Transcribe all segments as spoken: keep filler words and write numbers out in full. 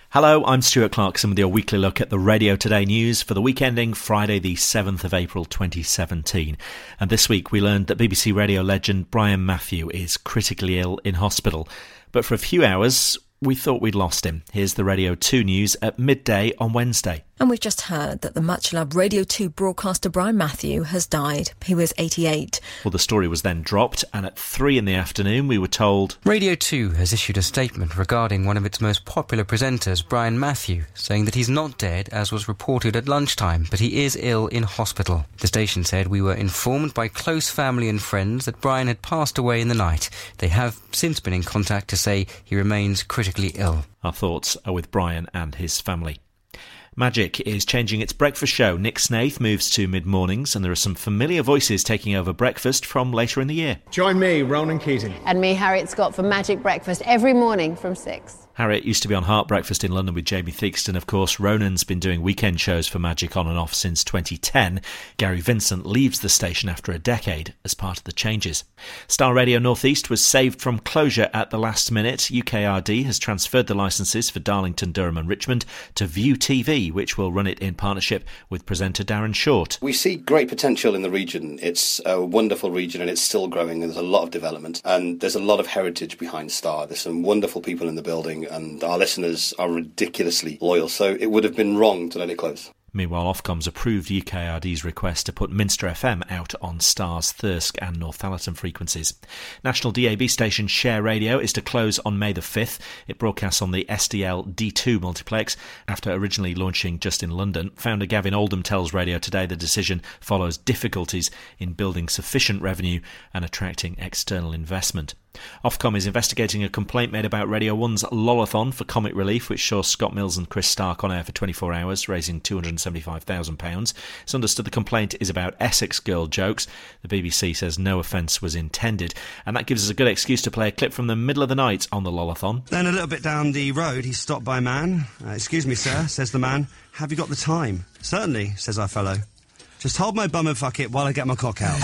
Hello, I'm Stuart Clarkson with your weekly look at the Radio Today news for the week ending Friday the seventh of April twenty seventeen. And this week we learned that B B C radio legend Brian Matthew is critically ill in hospital. But for a few hours we thought we'd lost him. Here's the Radio two news at midday on Wednesday. And we've just heard that the much-loved Radio two broadcaster Brian Matthew has died. He was eighty-eight. Well, the story was then dropped, and at three in the afternoon we were told Radio two has issued a statement regarding one of its most popular presenters, Brian Matthew, saying that he's not dead, as was reported at lunchtime, but he is ill in hospital. The station said, "We were informed by close family and friends that Brian had passed away in the night. They have since been in contact to say he remains critically ill." Our thoughts are with Brian and his family. Magic is changing its breakfast show. Nick Snaith moves to mid-mornings, and there are some familiar voices taking over breakfast from later in the year. Join me, Ronan Keating. And me, Harriet Scott, for Magic Breakfast every morning from six. Harriet used to be on Heart Breakfast in London with Jamie Theakston. Of course, Ronan's been doing weekend shows for Magic on and off since twenty ten. Gary Vincent leaves the station after a decade as part of the changes. Star Radio North East was saved from closure at the last minute. U K R D has transferred the licences for Darlington, Durham and Richmond to View T V, which will run it in partnership with presenter Darren Short. We see great potential in the region. It's a wonderful region and it's still growing. There's a lot of development and there's a lot of heritage behind Star. There's some wonderful people in the building and our listeners are ridiculously loyal, so it would have been wrong to let it close. Meanwhile, Ofcom's approved U K R D's request to put Minster F M out on Star's Thirsk and Northallerton frequencies. National D A B station Share Radio is to close on May the fifth. It broadcasts on the S D L D two multiplex after originally launching just in London. Founder Gavin Oldham tells Radio Today the decision follows difficulties in building sufficient revenue and attracting external investment. Ofcom is investigating a complaint made about Radio one's Lollathon for comic relief, which saw Scott Mills and Chris Stark on air for twenty-four hours, raising two hundred seventy-five thousand pounds. It's understood the complaint is about Essex girl jokes. The B B C says no offence was intended, and that gives us a good excuse to play a clip from the middle of the night on the Lollathon. Then a little bit down the road, he's stopped by a man. Uh, excuse me, sir, says the man. Have you got the time? Certainly, says our fellow. Just hold my bum and fuck it while I get my cock out.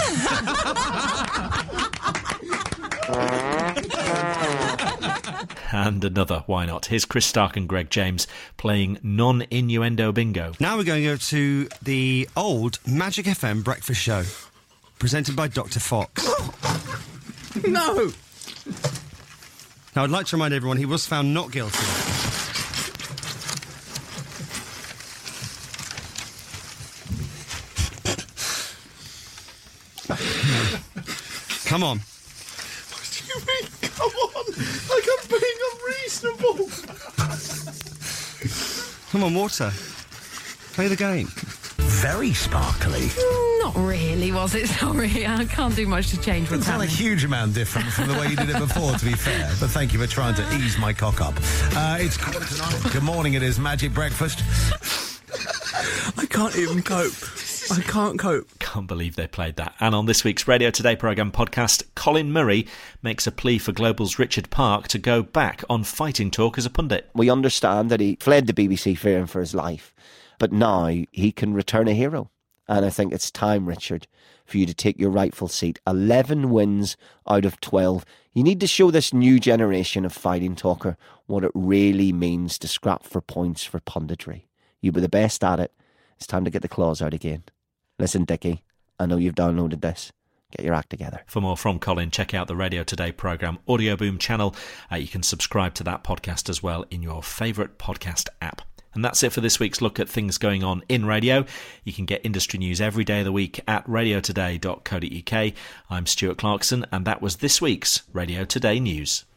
And another, why not? Here's Chris Stark and Greg James playing non-innuendo bingo. Now we're going to go to the old Magic F M breakfast show, presented by Doctor Fox. No! Now, I'd like to remind everyone he was found not guilty. Come on. What do you mean, come on? Like I'm being unreasonable. Come on, water. Play the game. Very sparkly. Not really, was it? Sorry, I can't do much to change what's It's not a happening. huge amount different from the way you did it before, to be fair. But thank you for trying to ease my cock up. Uh, it's quarter to nine. Good morning, it is Magic Breakfast. I can't even cope. I can't cope. Can't believe they played that. And on this week's Radio Today programme podcast, Colin Murray makes a plea for Global's Richard Park to go back on Fighting Talk as a pundit. We understand that he fled the B B C fearing for his life, but now he can return a hero. And I think it's time, Richard, for you to take your rightful seat. eleven wins out of twelve. You need to show this new generation of fighting talker what it really means to scrap for points for punditry. You were the best at it. It's time to get the claws out again. Listen, Dickie, I know you've downloaded this. Get your act together. For more from Colin, check out the Radio Today programme Audio Boom channel. Uh, you can subscribe to that podcast as well in your favourite podcast app. And that's it for this week's look at things going on in radio. You can get industry news every day of the week at radio today dot co dot uk. I'm Stuart Clarkson, and that was this week's Radio Today News.